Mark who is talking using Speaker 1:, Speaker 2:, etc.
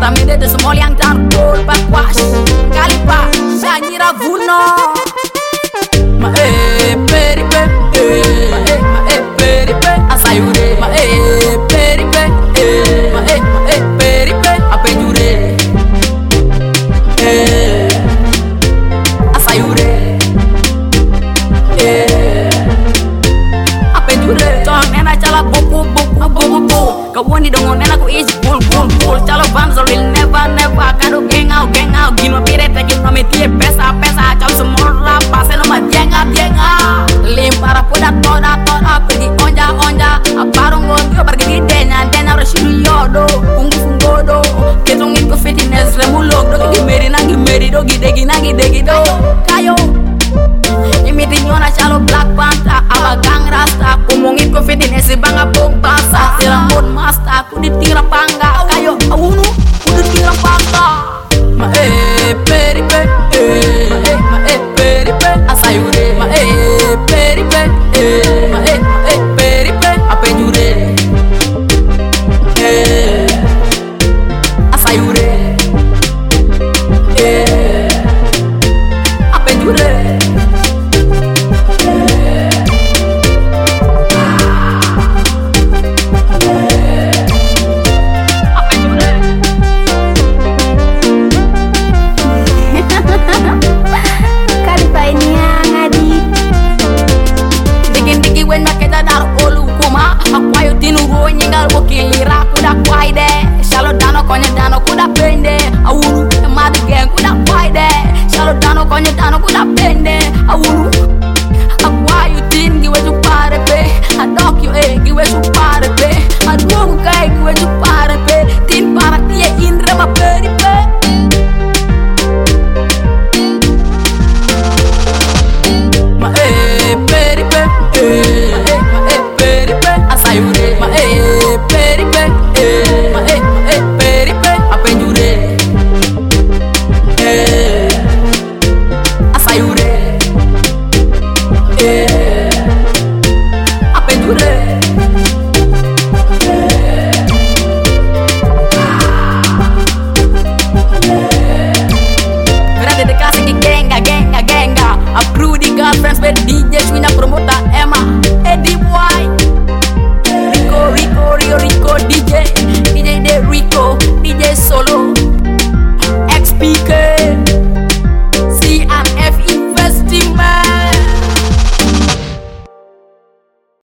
Speaker 1: Ramide de small yang tarpol bakwash Kalipa Shanyira vuno Ma peripe Ma peripe Asayure Ma peripe Ma peripe Apejure Asayure Apejure Tong nena chala buku Kawoni dongo nena ku is bull Chalo Vamzo will never Kado gang out Gino pirete gino metie pesa Chalo semorra pase no ma dienga Limpara poda toda Pergi onja Aparong gondio pergi di denya Rashidu yodo Kungu fungodo Ketongin ko fitness remulog Dogi meri dogi degi do Kayo Imiti nyona chalo Black Panther Aba gang rasta Kumungin ko fitness banga pong basa Sirambon master Ku ditira pang